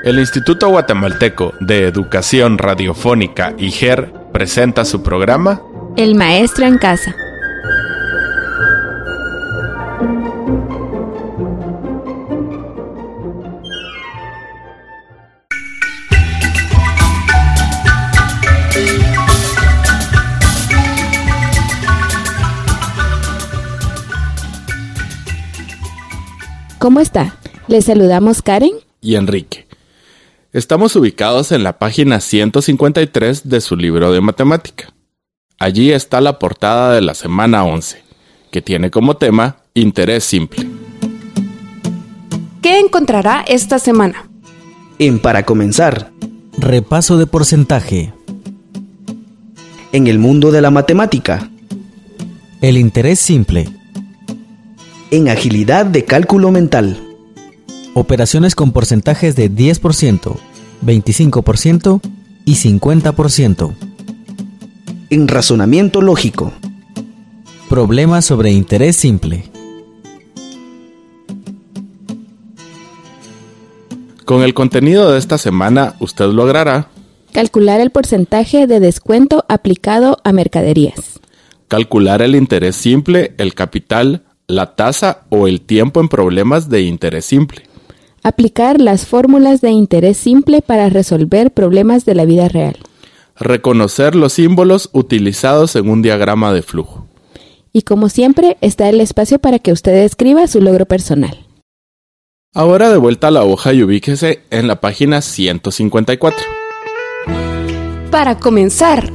El Instituto Guatemalteco de Educación Radiofónica IGER presenta su programa El Maestro en Casa. ¿Cómo está? Les saludamos Karen y Enrique. Estamos ubicados en la página 153 de su libro de matemática. Allí está la portada de la semana 11, que tiene como tema Interés Simple. ¿Qué encontrará esta semana? Para comenzar, repaso de porcentaje. En el mundo de la matemática. El interés simple. En agilidad de cálculo mental. Operaciones con porcentajes de 10%, 25% y 50%. En razonamiento lógico. Problemas sobre interés simple. Con el contenido de esta semana, usted logrará calcular el porcentaje de descuento aplicado a mercaderías. Calcular el interés simple, el capital, la tasa o el tiempo en problemas de interés simple. Aplicar las fórmulas de interés simple para resolver problemas de la vida real. Reconocer los símbolos utilizados en un diagrama de flujo. Y como siempre, está el espacio para que usted escriba su logro personal. Ahora de vuelta a la hoja y ubíquese en la página 154. Para comenzar.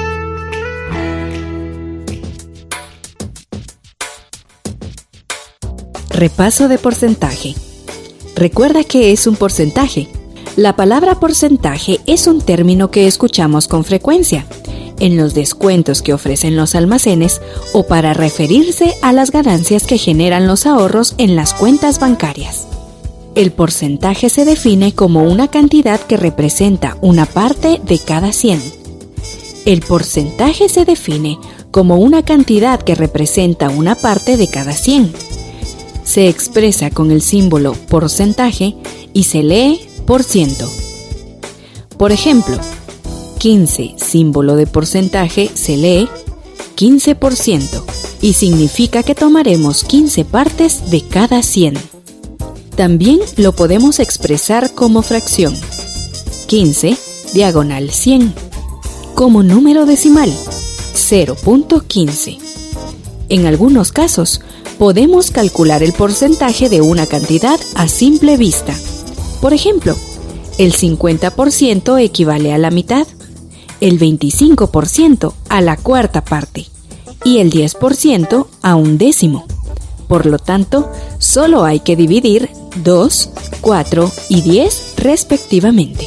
Repaso de porcentaje. Recuerda que es un porcentaje. La palabra porcentaje es un término que escuchamos con frecuencia en los descuentos que ofrecen los almacenes o para referirse a las ganancias que generan los ahorros en las cuentas bancarias. El porcentaje se define como una cantidad que representa una parte de cada 100. El porcentaje se define como una cantidad que representa una parte de cada 100. Se expresa con el símbolo porcentaje y se lee por ciento. Por ejemplo, 15, símbolo de porcentaje, se lee 15% y significa que tomaremos 15 partes de cada 100. También lo podemos expresar como fracción. 15 diagonal 100. Como número decimal, 0.15. En algunos casos, podemos calcular el porcentaje de una cantidad a simple vista. Por ejemplo, el 50% equivale a la mitad, el 25% a la cuarta parte y el 10% a un décimo. Por lo tanto, solo hay que dividir 2, 4 y 10 respectivamente.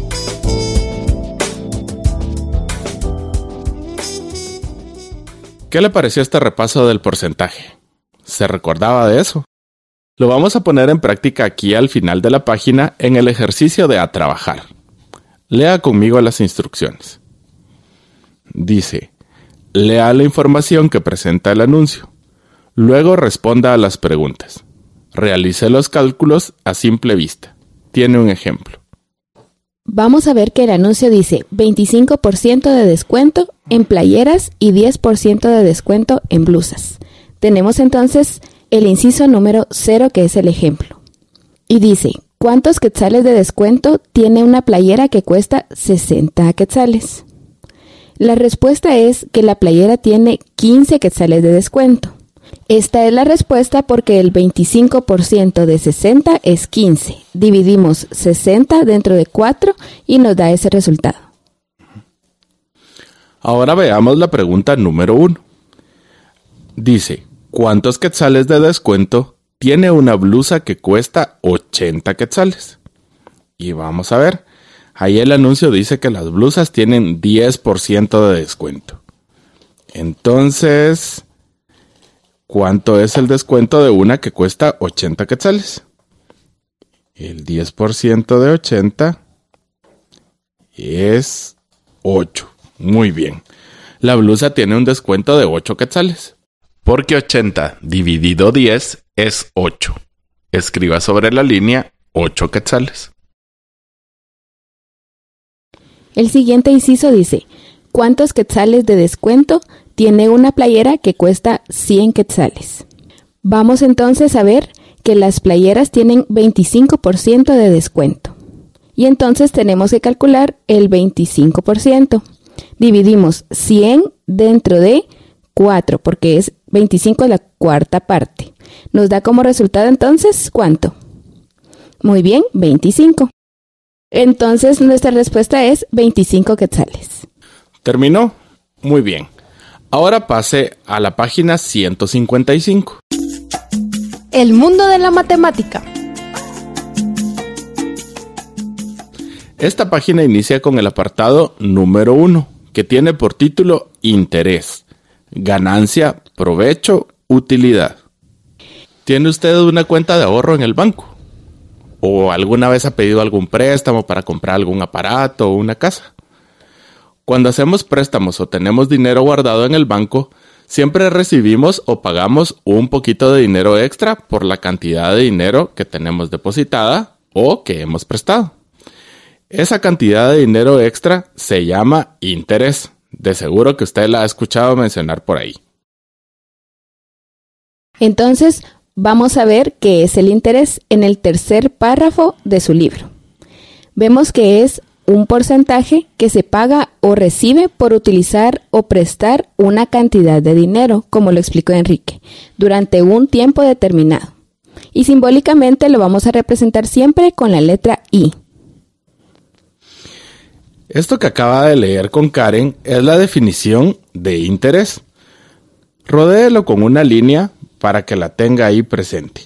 ¿Qué le pareció este repaso del porcentaje? ¿Se recordaba de eso? Lo vamos a poner en práctica aquí al final de la página en el ejercicio de a trabajar. Lea conmigo las instrucciones. Dice, lea la información que presenta el anuncio. Luego responda a las preguntas. Realice los cálculos a simple vista. Tiene un ejemplo. Vamos a ver que el anuncio dice 25% de descuento en playeras y 10% de descuento en blusas. Tenemos entonces el inciso número 0, que es el ejemplo. Y dice, ¿cuántos quetzales de descuento tiene una playera que cuesta 60 quetzales? La respuesta es que la playera tiene 15 quetzales de descuento. Esta es la respuesta porque el 25% de 60 es 15. Dividimos 60 dentro de 4 y nos da ese resultado. Ahora veamos la pregunta número 1. Dice, ¿cuántos quetzales de descuento tiene una blusa que cuesta 80 quetzales? Y vamos a ver, ahí el anuncio dice que las blusas tienen 10% de descuento. Entonces, ¿cuánto es el descuento de una que cuesta 80 quetzales? El 10% de 80 es 8. Muy bien. La blusa tiene un descuento de 8 quetzales. Porque 80 dividido 10 es 8. Escriba sobre la línea 8 quetzales. El siguiente inciso dice, ¿cuántos quetzales de descuento tiene una playera que cuesta 100 quetzales? Vamos entonces a ver que las playeras tienen 25% de descuento. Y entonces tenemos que calcular el 25%. Dividimos 100 dentro de 4, porque es 25 la cuarta parte. Nos da como resultado entonces, ¿cuánto? Muy bien, 25. Entonces nuestra respuesta es 25 quetzales. ¿Terminó? Muy bien. Ahora pase a la página 155. El mundo de la matemática. Esta página inicia con el apartado número 1, que tiene por título Interés, Ganancia, Provecho, Utilidad. ¿Tiene usted una cuenta de ahorro en el banco? ¿O alguna vez ha pedido algún préstamo para comprar algún aparato o una casa? Cuando hacemos préstamos o tenemos dinero guardado en el banco, siempre recibimos o pagamos un poquito de dinero extra por la cantidad de dinero que tenemos depositada o que hemos prestado. Esa cantidad de dinero extra se llama interés. De seguro que usted la ha escuchado mencionar por ahí. Entonces, vamos a ver qué es el interés en el tercer párrafo de su libro. Vemos que es un porcentaje que se paga o recibe por utilizar o prestar una cantidad de dinero, como lo explicó Enrique, durante un tiempo determinado. Y simbólicamente lo vamos a representar siempre con la letra I. Esto que acaba de leer con Karen es la definición de interés. Rodéelo con una línea para que la tenga ahí presente.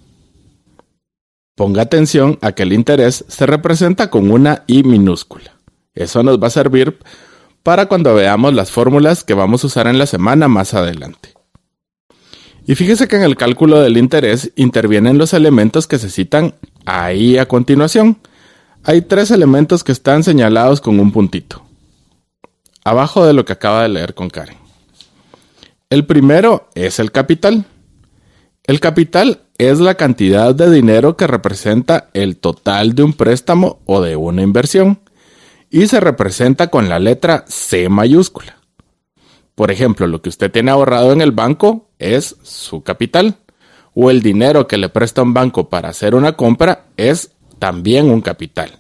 Ponga atención a que el interés se representa con una I minúscula. Eso nos va a servir para cuando veamos las fórmulas que vamos a usar en la semana más adelante. Y fíjese que en el cálculo del interés intervienen los elementos que se citan ahí a continuación. Hay 3 elementos que están señalados con un puntito, abajo de lo que acaba de leer con Karen. El primero es el capital. El capital es la cantidad de dinero que representa el total de un préstamo o de una inversión y se representa con la letra C mayúscula. Por ejemplo, lo que usted tiene ahorrado en el banco es su capital, o el dinero que le presta un banco para hacer una compra es también un capital.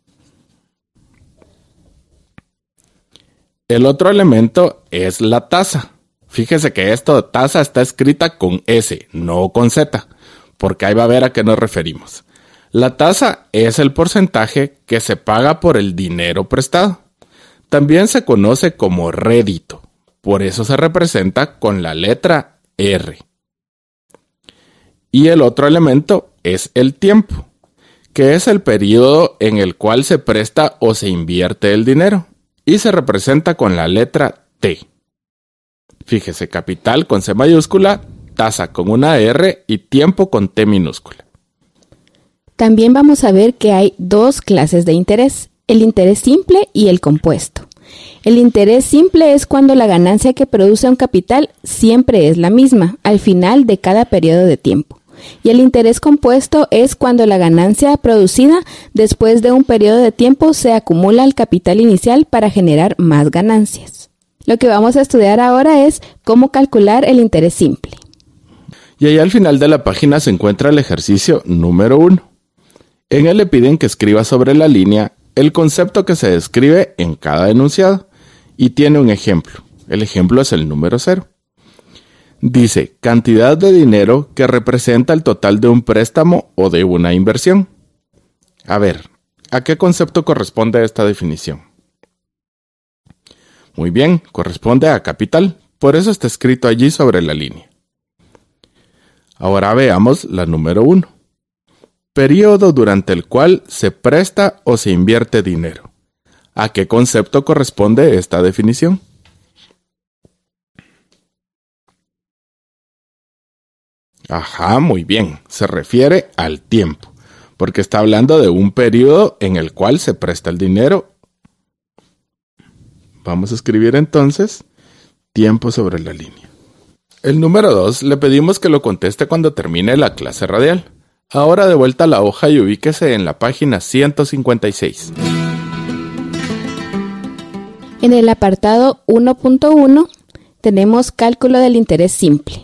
El otro elemento es la tasa. Fíjese que esto de tasa está escrita con S, no con Z, porque ahí va a ver a qué nos referimos. La tasa es el porcentaje que se paga por el dinero prestado. También se conoce como rédito, por eso se representa con la letra R. Y el otro elemento es el tiempo, que es el periodo en el cual se presta o se invierte el dinero, y se representa con la letra T. Fíjese, capital con C mayúscula, tasa con una R y tiempo con T minúscula. También vamos a ver que hay 2 clases de interés, el interés simple y el compuesto. El interés simple es cuando la ganancia que produce un capital siempre es la misma, al final de cada periodo de tiempo. Y el interés compuesto es cuando la ganancia producida después de un periodo de tiempo se acumula al capital inicial para generar más ganancias. Lo que vamos a estudiar ahora es cómo calcular el interés simple. Y ahí al final de la página se encuentra el ejercicio número 1. En él le piden que escriba sobre la línea el concepto que se describe en cada enunciado y tiene un ejemplo. El ejemplo es el número 0. Dice, cantidad de dinero que representa el total de un préstamo o de una inversión. A ver, ¿a qué concepto corresponde esta definición? Muy bien, corresponde a capital, por eso está escrito allí sobre la línea. Ahora veamos la número 1. Período durante el cual se presta o se invierte dinero. ¿A qué concepto corresponde esta definición? Ajá, muy bien, se refiere al tiempo, porque está hablando de un periodo en el cual se presta el dinero. Vamos a escribir entonces tiempo sobre la línea. El número 2 le pedimos que lo conteste cuando termine la clase radial. Ahora de vuelta a la hoja y ubíquese en la página 156. En el apartado 1.1 tenemos cálculo del interés simple.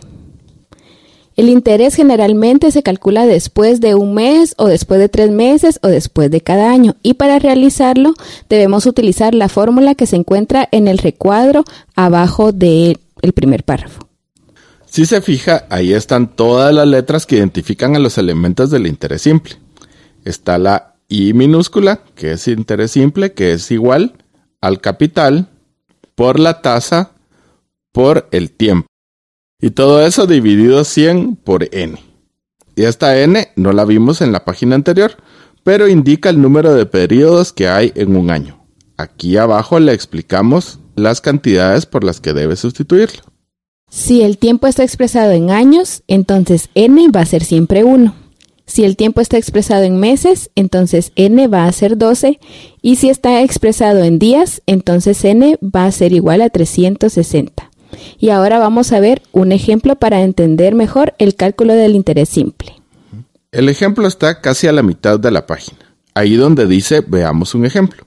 El interés generalmente se calcula después de un mes o después de 3 meses o después de cada año, y para realizarlo debemos utilizar la fórmula que se encuentra en el recuadro abajo del primer párrafo. Si se fija, ahí están todas las letras que identifican a los elementos del interés simple. Está la I minúscula, que es interés simple, que es igual al capital por la tasa por el tiempo. Y todo eso dividido 100 por n. Y esta n no la vimos en la página anterior, pero indica el número de periodos que hay en un año. Aquí abajo le explicamos las cantidades por las que debe sustituirlo. Si el tiempo está expresado en años, entonces n va a ser siempre 1. Si el tiempo está expresado en meses, entonces n va a ser 12. Y si está expresado en días, entonces n va a ser igual a 360. Y ahora vamos a ver un ejemplo para entender mejor el cálculo del interés simple. El ejemplo está casi a la mitad de la página, ahí donde dice veamos un ejemplo.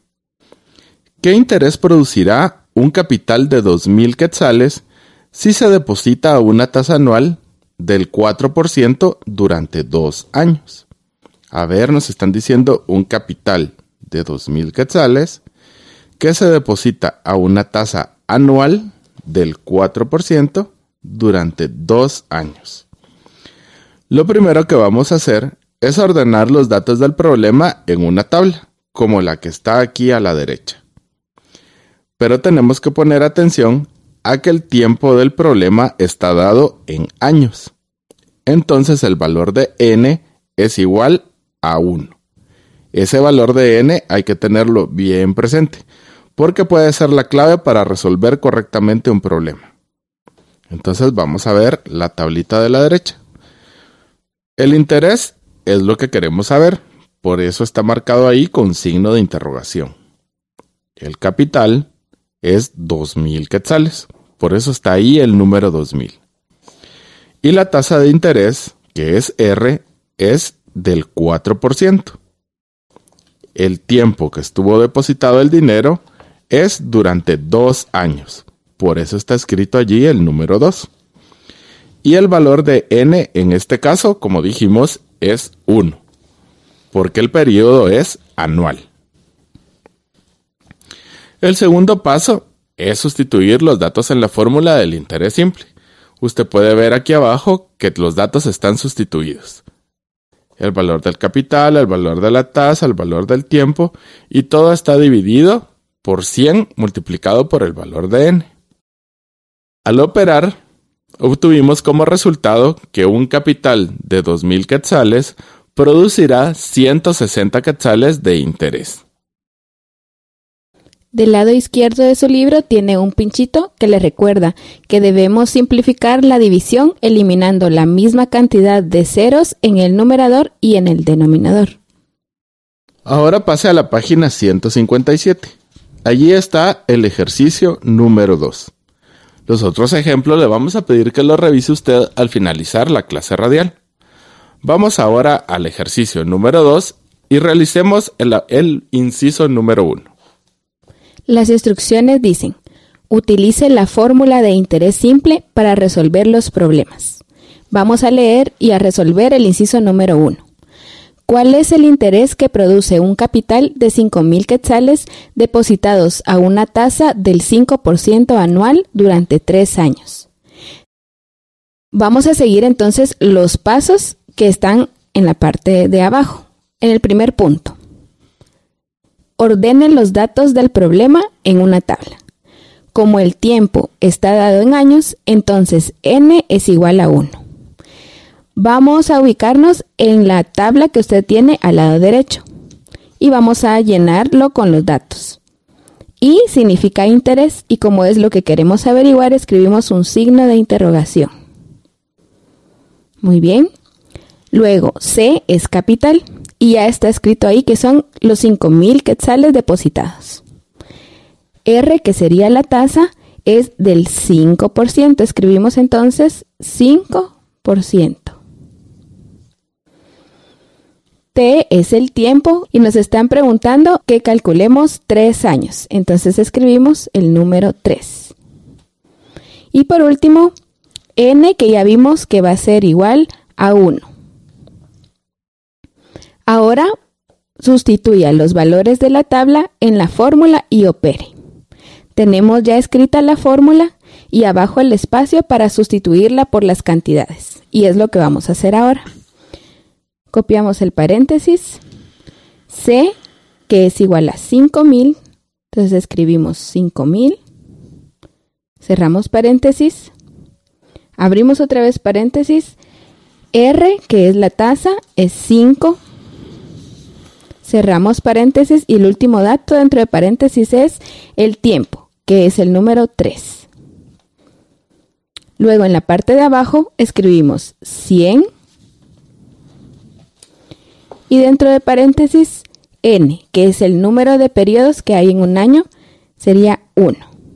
¿Qué interés producirá un capital de 2,000 quetzales si se deposita a una tasa anual del 4% durante 2 años? A ver, nos están diciendo un capital de 2,000 quetzales que se deposita a una tasa anual del 4% durante 2 años. Lo primero que vamos a hacer es ordenar los datos del problema en una tabla, como la que está aquí a la derecha. Pero tenemos que poner atención a que el tiempo del problema está dado en años. Entonces el valor de n es igual a 1. Ese valor de n hay que tenerlo bien presente, porque puede ser la clave para resolver correctamente un problema. Entonces vamos a ver la tablita de la derecha. El interés es lo que queremos saber, por eso está marcado ahí con signo de interrogación. El capital es 2,000 quetzales, por eso está ahí el número 2,000. Y la tasa de interés, que es R, es del 4%. El tiempo que estuvo depositado el dinero es durante 2 años. Por eso está escrito allí el número 2. Y el valor de n en este caso, como dijimos, es 1. Porque el periodo es anual. El segundo paso es sustituir los datos en la fórmula del interés simple. Usted puede ver aquí abajo que los datos están sustituidos. El valor del capital, el valor de la tasa, el valor del tiempo, y todo está dividido por 100 multiplicado por el valor de n. Al operar, obtuvimos como resultado que un capital de 2,000 quetzales producirá 160 quetzales de interés. Del lado izquierdo de su libro tiene un pinchito que le recuerda que debemos simplificar la división eliminando la misma cantidad de ceros en el numerador y en el denominador. Ahora pase a la página 157. Allí está el ejercicio número 2. Los otros ejemplos le vamos a pedir que los revise usted al finalizar la clase radial. Vamos ahora al ejercicio número 2 y realicemos el inciso número 1. Las instrucciones dicen: utilice la fórmula de interés simple para resolver los problemas. Vamos a leer y a resolver el inciso número 1. ¿Cuál es el interés que produce un capital de 5,000 quetzales depositados a una tasa del 5% anual durante 3 años? Vamos a seguir entonces los pasos que están en la parte de abajo. En el primer punto, ordene los datos del problema en una tabla. Como el tiempo está dado en años, entonces n es igual a 1. Vamos a ubicarnos en la tabla que usted tiene al lado derecho y vamos a llenarlo con los datos. I significa interés y como es lo que queremos averiguar, escribimos un signo de interrogación. Muy bien. Luego C es capital y ya está escrito ahí que son los 5,000 quetzales depositados. R, que sería la tasa, es del 5%. Escribimos entonces 5%. T T es el tiempo y nos están preguntando que calculemos 3 años. Entonces escribimos el número 3. Y por último, N, que ya vimos que va a ser igual a 1. Ahora sustituya los valores de la tabla en la fórmula y opere. Tenemos ya escrita la fórmula y abajo el espacio para sustituirla por las cantidades. Y es lo que vamos a hacer ahora. Copiamos el paréntesis. C, que es igual a 5,000. Entonces escribimos 5,000. Cerramos paréntesis. Abrimos otra vez paréntesis. R, que es la tasa, es 5. Cerramos paréntesis y el último dato dentro de paréntesis es el tiempo, que es el número 3. Luego en la parte de abajo escribimos 100 y dentro de paréntesis N, que es el número de periodos que hay en un año, sería 1.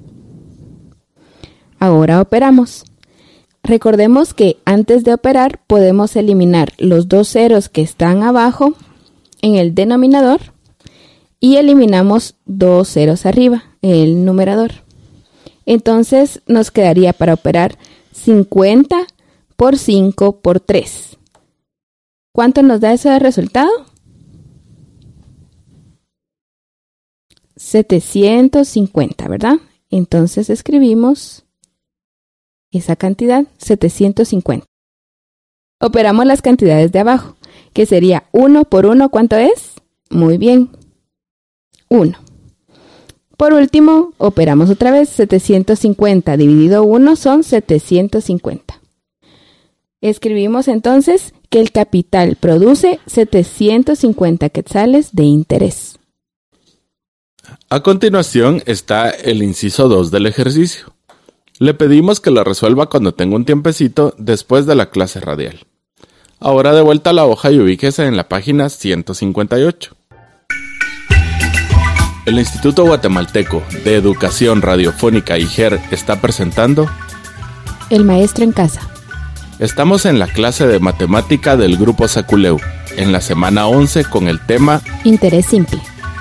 Ahora operamos. Recordemos que antes de operar podemos eliminar los 2 ceros que están abajo en el denominador y eliminamos 2 ceros arriba, el numerador. Entonces nos quedaría para operar 50 por 5 por 3. ¿Cuánto nos da eso de resultado? 750, ¿verdad? Entonces escribimos esa cantidad, 750. Operamos las cantidades de abajo, que sería 1 por 1, ¿cuánto es? Muy bien, 1. Por último, operamos otra vez, 750 dividido 1 son 750. Escribimos entonces que el capital produce 750 quetzales de interés. A continuación está el inciso 2 del ejercicio. Le pedimos que lo resuelva cuando tenga un tiempecito después de la clase radial. Ahora de vuelta a la hoja y ubíquese en la página 158. El Instituto Guatemalteco de Educación Radiofónica IGER está presentando El maestro en casa. Estamos en la clase de matemática del grupo Saculeu, en la semana 11 con el tema Interés simple.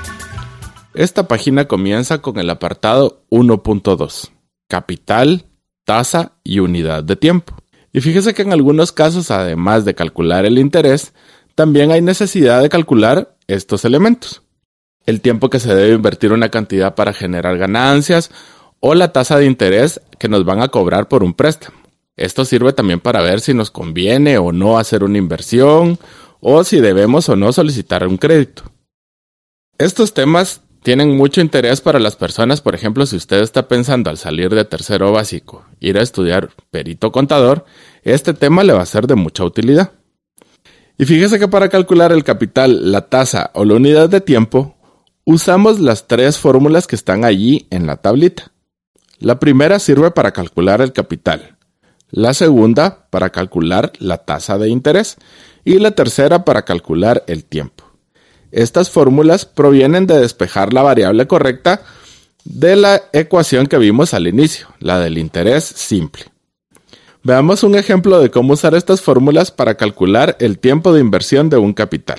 Esta página comienza con el apartado 1.2, capital, tasa y unidad de tiempo. Y fíjese que en algunos casos, además de calcular el interés, también hay necesidad de calcular estos elementos. El tiempo que se debe invertir una cantidad para generar ganancias o la tasa de interés que nos van a cobrar por un préstamo. Esto sirve también para ver si nos conviene o no hacer una inversión o si debemos o no solicitar un crédito. Estos temas tienen mucho interés para las personas, por ejemplo, si usted está pensando al salir de tercero básico ir a estudiar perito contador, este tema le va a ser de mucha utilidad. Y fíjese que para calcular el capital, la tasa o la unidad de tiempo, usamos las 3 fórmulas que están allí en la tablita. La primera sirve para calcular el capital, la segunda para calcular la tasa de interés y la tercera para calcular el tiempo. Estas fórmulas provienen de despejar la variable correcta de la ecuación que vimos al inicio, la del interés simple. Veamos un ejemplo de cómo usar estas fórmulas para calcular el tiempo de inversión de un capital.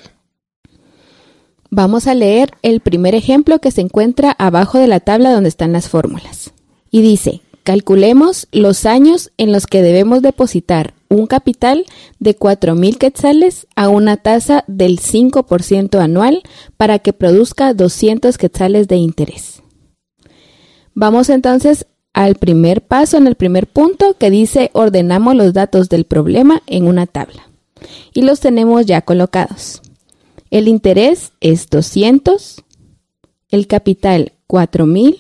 Vamos a leer el primer ejemplo que se encuentra abajo de la tabla donde están las fórmulas. Y dice, calculemos los años en los que debemos depositar un capital de 4,000 quetzales a una tasa del 5% anual para que produzca 200 quetzales de interés. Vamos entonces al primer paso, en el primer punto, que dice ordenamos los datos del problema en una tabla. Y los tenemos ya colocados. El interés es 200, el capital 4,000,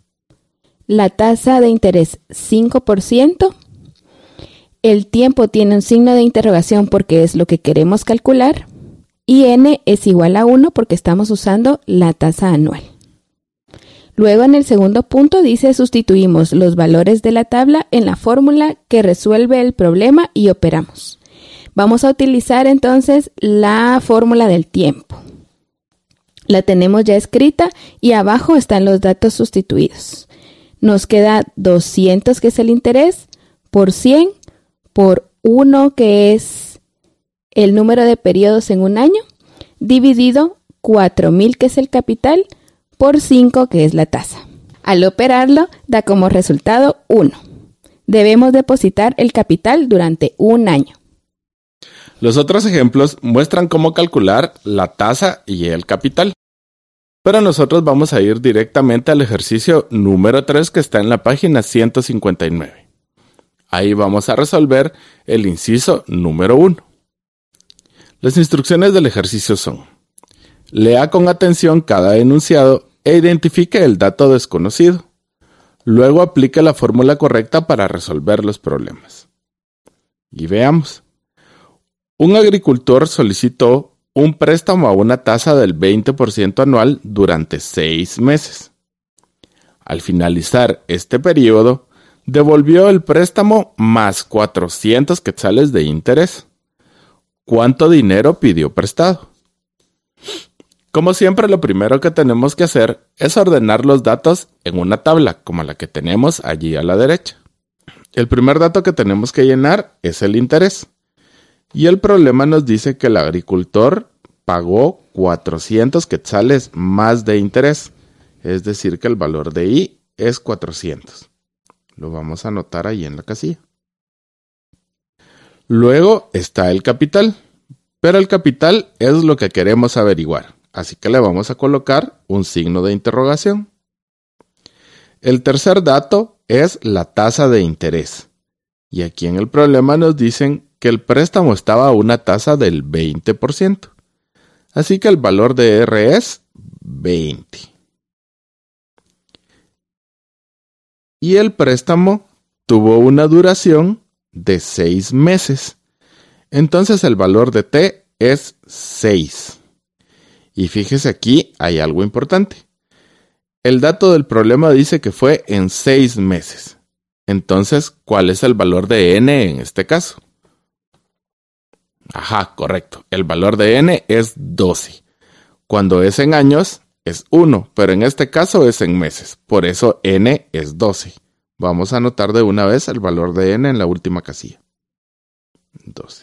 la tasa de interés 5%, el tiempo tiene un signo de interrogación porque es lo que queremos calcular y n es igual a 1 porque estamos usando la tasa anual. Luego en el segundo punto dice sustituimos los valores de la tabla en la fórmula que resuelve el problema y operamos. Vamos a utilizar entonces la fórmula del tiempo. La tenemos ya escrita y abajo están los datos sustituidos. Nos queda 200 que es el interés por 100 por 1 que es el número de periodos en un año dividido 4,000, que es el capital, por 5, que es la tasa. Al operarlo, da como resultado 1. Debemos depositar el capital durante un año. Los otros ejemplos muestran cómo calcular la tasa y el capital. Pero nosotros vamos a ir directamente al ejercicio número 3 que está en la página 159. Ahí vamos a resolver el inciso número 1. Las instrucciones del ejercicio son: lea con atención cada enunciado e identifique el dato desconocido. Luego aplique la fórmula correcta para resolver los problemas. Y veamos. Un agricultor solicitó un préstamo a una tasa del 20% anual durante 6 meses. Al finalizar este periodo, devolvió el préstamo más 400 quetzales de interés. ¿Cuánto dinero pidió prestado? Como siempre, lo primero que tenemos que hacer es ordenar los datos en una tabla, como la que tenemos allí a la derecha. El primer dato que tenemos que llenar es el interés. Y el problema nos dice que el agricultor pagó 400 quetzales más de interés. Es decir, que el valor de I es 400. Lo vamos a anotar ahí en la casilla. Luego está el capital. Pero el capital es lo que queremos averiguar. Así que le vamos a colocar un signo de interrogación. El tercer dato es la tasa de interés. Y aquí en el problema nos dicen que el préstamo estaba a una tasa del 20%. Así que el valor de R es 20. Y el préstamo tuvo una duración de 6 meses. Entonces el valor de T es 6. Y fíjese aquí, hay algo importante. El dato del problema dice que fue en 6 meses. Entonces, ¿cuál es el valor de N en este caso? Ajá, correcto. El valor de N es 12. Cuando es en años, es 1, pero en este caso es en meses. Por eso N es 12. Vamos a anotar de una vez el valor de N en la última casilla. 12.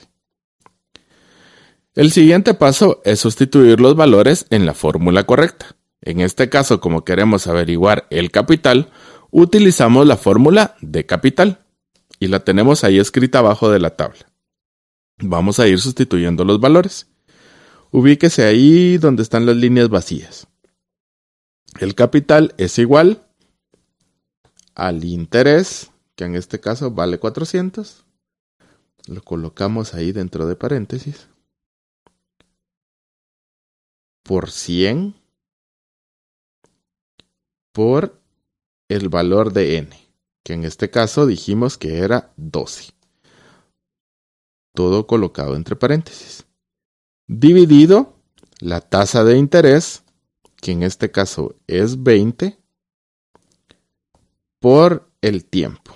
El siguiente paso es sustituir los valores en la fórmula correcta. En este caso, como queremos averiguar el capital, utilizamos la fórmula de capital y la tenemos ahí escrita abajo de la tabla. Vamos a ir sustituyendo los valores. Ubíquese ahí donde están las líneas vacías. El capital es igual al interés, que en este caso vale 400. Lo colocamos ahí dentro de paréntesis. Por 100 por el valor de N, que en este caso dijimos que era 12. Todo colocado entre paréntesis. Dividido la tasa de interés, que en este caso es 20, por el tiempo.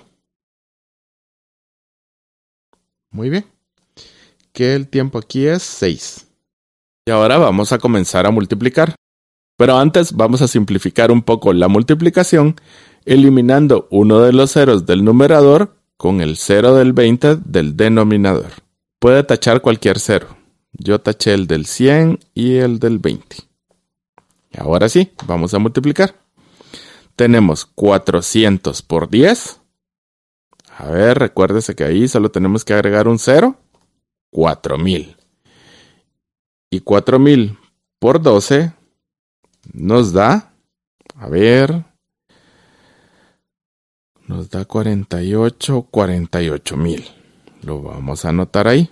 Muy bien. Que el tiempo aquí es 6. Y ahora vamos a comenzar a multiplicar. Pero antes vamos a simplificar un poco la multiplicación, eliminando uno de los ceros del numerador con el 0 del 20 del denominador. Puede tachar cualquier cero. Yo taché el del 100 y el del 20. Ahora sí, vamos a multiplicar. Tenemos 400 por 10. A ver, recuérdese que ahí solo tenemos que agregar un 0. 4,000. Y 4,000 por 12 nos da, a ver, nos da 48,000. Lo vamos a anotar ahí.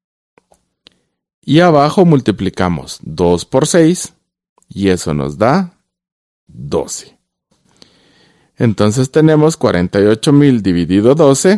Y abajo multiplicamos 2 por 6 y eso nos da 12. Entonces tenemos 48,000 dividido 12.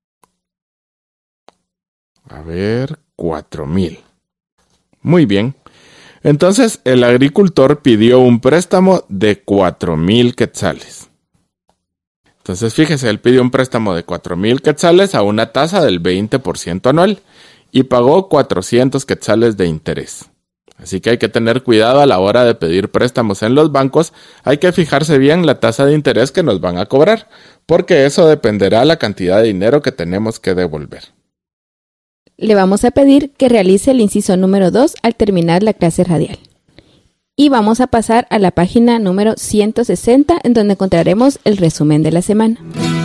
A ver, 4,000. Muy bien. Entonces el agricultor pidió un préstamo de 4,000 quetzales. Entonces fíjese, él pidió un préstamo de 4,000 quetzales a una tasa del 20% anual y pagó 400 quetzales de interés. Así que hay que tener cuidado a la hora de pedir préstamos en los bancos. Hay que fijarse bien la tasa de interés que nos van a cobrar, porque eso dependerá de la cantidad de dinero que tenemos que devolver. le vamos a pedir que realice el inciso número 2 al terminar la clase radial. Y vamos a pasar a la página número 160, en donde encontraremos el resumen de la semana.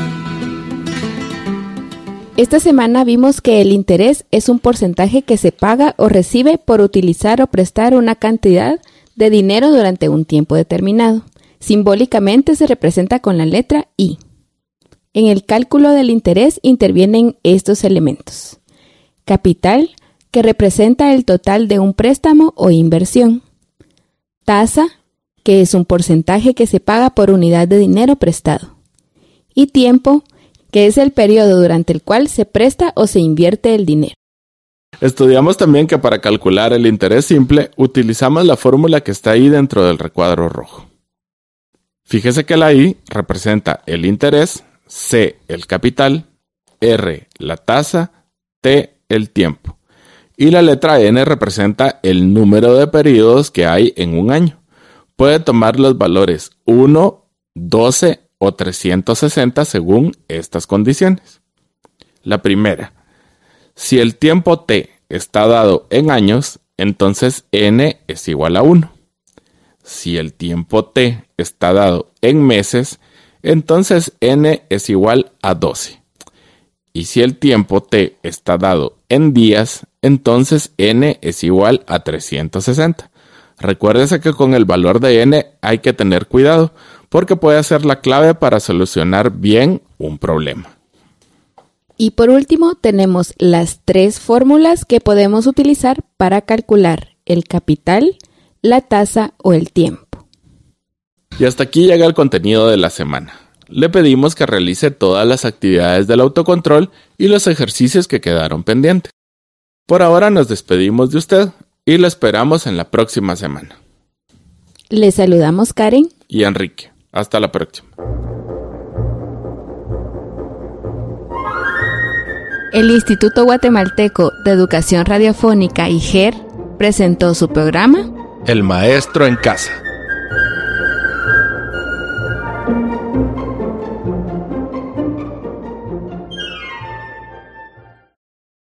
Esta semana vimos que el interés es un porcentaje que se paga o recibe por utilizar o prestar una cantidad de dinero durante un tiempo determinado. Simbólicamente se representa con la letra I. En el cálculo del interés intervienen estos elementos. Capital, que representa el total de un préstamo o inversión. Tasa, que es un porcentaje que se paga por unidad de dinero prestado. Y tiempo, que es el periodo durante el cual se presta o se invierte el dinero. Estudiamos también que para calcular el interés simple utilizamos la fórmula que está ahí dentro del recuadro rojo. Fíjese que la I representa el interés, C el capital, R la tasa, T el tiempo. Y la letra N representa el número de periodos que hay en un año. Puede tomar los valores 1, 12 o 360 según estas condiciones. La primera, si el tiempo T está dado en años, entonces N es igual a 1. Si el tiempo T está dado en meses, entonces N es igual a 12. Y si el tiempo T está dado en días, entonces N es igual a 360. Recuérdese que con el valor de N hay que tener cuidado, porque puede ser la clave para solucionar bien un problema. Y por último, tenemos las 3 fórmulas que podemos utilizar para calcular el capital, la tasa o el tiempo. Y hasta aquí llega el contenido de la semana. Le pedimos que realice todas las actividades del autocontrol y los ejercicios que quedaron pendientes. Por ahora nos despedimos de usted y lo esperamos en la próxima semana. Le saludamos Karen y Enrique. Hasta la próxima. El Instituto Guatemalteco de Educación Radiofónica, IGER, presentó su programa El Maestro en Casa.